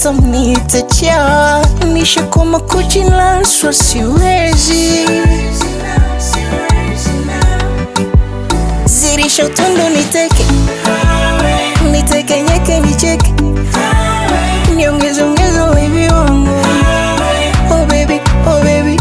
mtoto nitachia, nishakoma kujilaswa siwezi. Zirisha utundu niteke, niteke nyeke nicheke, niongeze baby wangu. Oh baby, oh baby,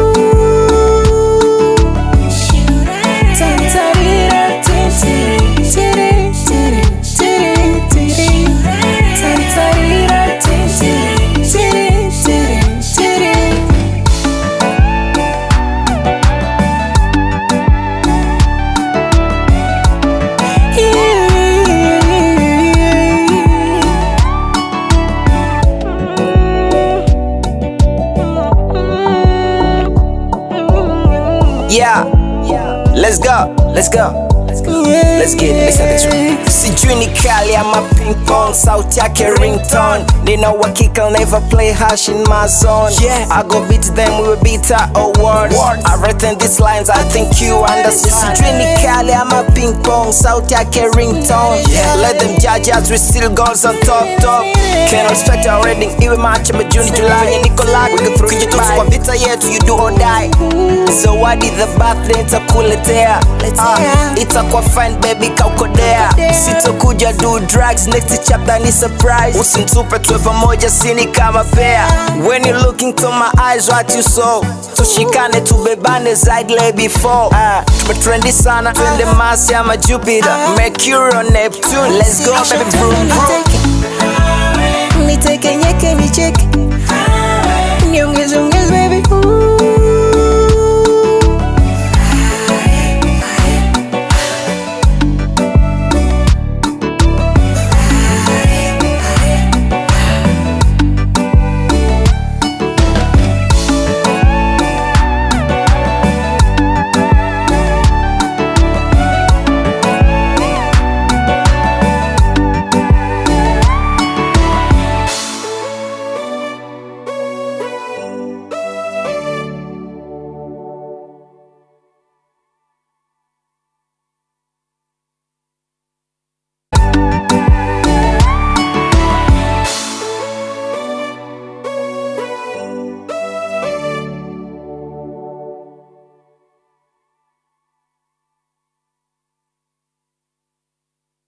Yeah, let's go, let's go. Let's get it, let's have this one. Sijui ni kali ama ping pong, sauti yake ringtone. Nina uhakika I'll never play harsh in my zone. Yeah, I go beat them, we will beat our awards. I written these lines, I think you understand. Sijui ni kali ama ping pong, sauti yake ringtone. Let them judge us, we still goes on top. Can't respect our rating, iwe March ama June, July. Nye niko lag, we go through you kwa vita yetu, you do or die. So what did the birthday itakuletea? Itakuwa fine baby kaukodea. Sitokuja do drugs, next chapter ni surprise. Usinitupe tuwe pamoja sini kama pair. When you look into my eyes what you saw, tushikane tubebane zaidi lay before. Tumetrendi sana, twende Mars ama Jupiter, Mercury or Neptune. Let's go baby vroom vroom.